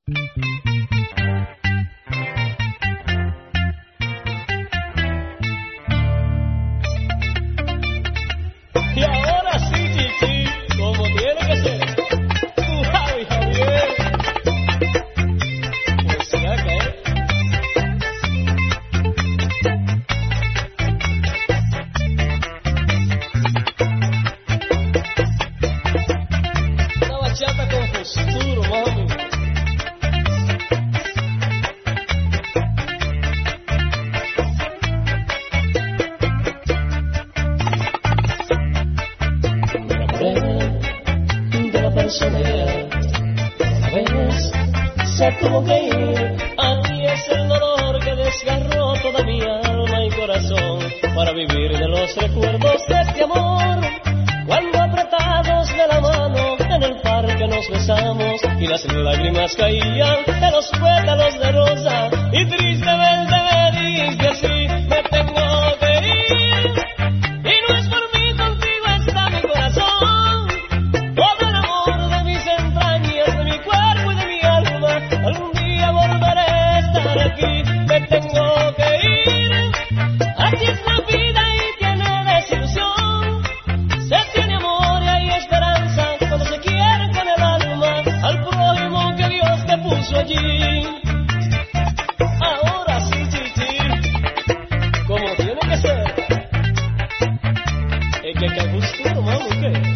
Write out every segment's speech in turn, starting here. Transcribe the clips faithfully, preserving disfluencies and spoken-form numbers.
Y ahora sí, chichi, como tiene que ser. Tu Javi Javier. Pues será que es. Una bachata con futuro, mami. De la persona ideal, una vez se tuvo que ir. Aquí es el dolor que desgarró toda mi alma y corazón, para vivir de los recuerdos de este amor. Cuando apretados de la mano en el parque nos besamos y las lágrimas caían de los pétalos de rosa, y tristemente me dice así: me tengo que ir. Y no es por mí, contigo está mi corazón. Todo el amor de mis entrañas, de mi cuerpo y de mi alma. Algún día volveré a estar aquí. Me tengo que ir. Así es la vida y tiene desilusión. Se tiene amor y hay esperanza cuando se quiere con el alma al prójimo que Dios te puso allí. Ahora sí, chichi, como tiene que ser. Es que hay gusto, mami, ¿qué?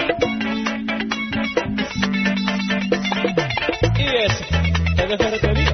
Y eso, es de ferretería.